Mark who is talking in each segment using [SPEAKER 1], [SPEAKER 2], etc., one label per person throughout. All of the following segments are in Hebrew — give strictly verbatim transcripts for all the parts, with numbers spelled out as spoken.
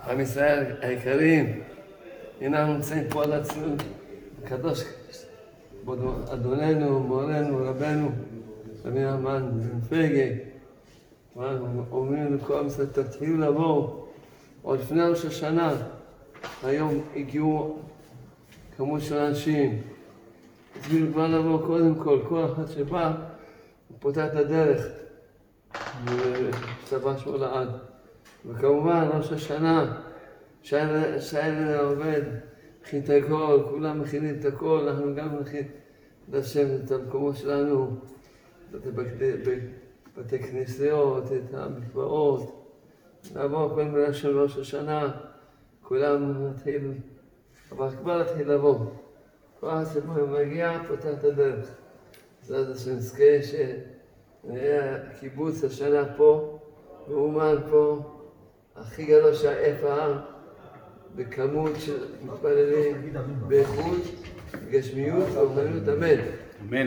[SPEAKER 1] עם ישראל היקרים, הנה אנחנו נמצאים פה על הציון הקדוש, אדוננו, מורנו, רבנו, רבי נחמן פייגה. אומרים לכל עם ישראל, תתחילו לבוא עוד לפני ראש השנה. היום הגיעו כמות של אנשים, התחילו כבר לבוא קודם כל, כל אחד שבא הוא פותח את הדרך ושתבע שמו לעד. וכמובן ראש השנה שיילה עובד, מכין את הכל, כולם מכינים את הכל, אנחנו גם נכין לשם את המקומות שלנו, את בתי כנסיות, את המקוואות, נעבור כל מילה של ראש השנה, כולם נתחיל, אבל כבר נתחיל לבוא. כל אחד שבו מגיע, פותח את הדרך. זה שנזכה שנראה קיבוץ השנה פה, מאומן פה, הכי גדול שהיה פעם, בכמות של מתפללים, באיכות, בגשמיות ובאומנות, אמן.
[SPEAKER 2] אמן.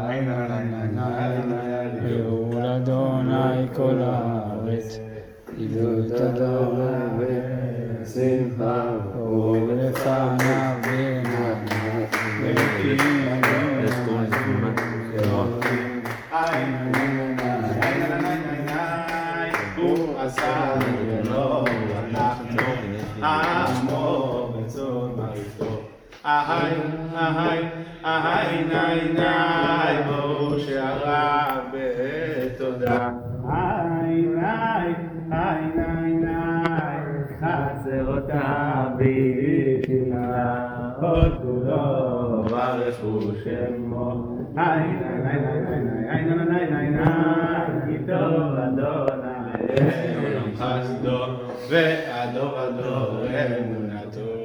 [SPEAKER 3] לאור אדוני כל הארץ, עבדו את אדוני בשמחה, ולפניו בנעמה, ולקים
[SPEAKER 2] הוא עשה לנו אנחנו עמו בצאן מרעיתו. אהי, אהי, אהי, ני, ני, בואו שערה בתודה. אהי, ני, אהי, ני, ני, חצרותה בתפילה, עוד כולו ברכו שמו. אהי, ני, ני, ני, ני, ני, ני, ני, ני, איתו אדוני לעולם חסדו, והדור הדור אמונתו.